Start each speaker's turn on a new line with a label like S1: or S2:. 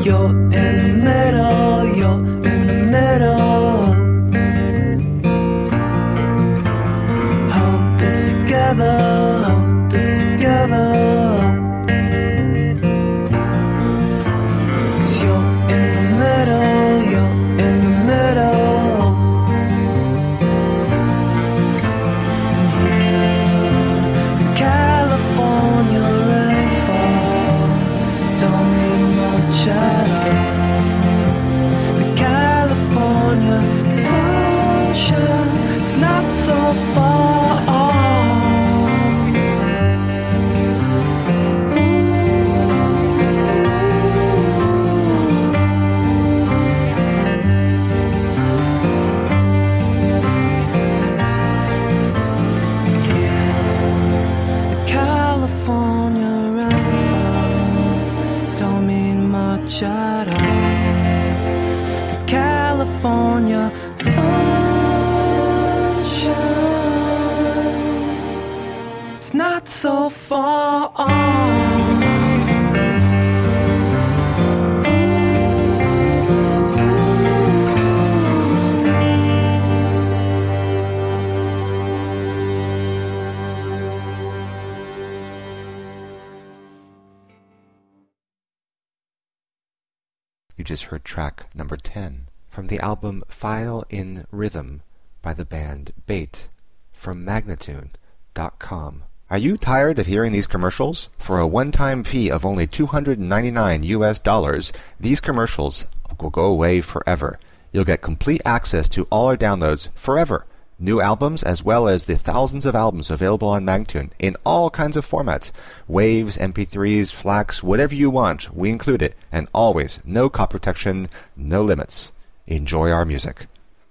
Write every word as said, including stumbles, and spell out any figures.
S1: You're in the middle, you're in the middle. Hold this together, hold this together. Cause you're in the middle, you're in the middle. And here, the California rainfall don't mean much at all. The California sunshine is not so far off. At all. The California sunshine, it's not so far off.
S2: You just heard track number ten from the album File in Rhythm by the band Bait from Magnatune dot com. Are you tired of hearing these commercials? For a one-time fee of only two hundred ninety-nine U S dollars, these commercials will go away forever. You'll get complete access to all our downloads forever. New albums as well as the thousands of albums available on Magnatune in all kinds of formats. Waves, M P threes, FLACs, whatever you want, we include it. And always, no copy protection, no limits. Enjoy our music.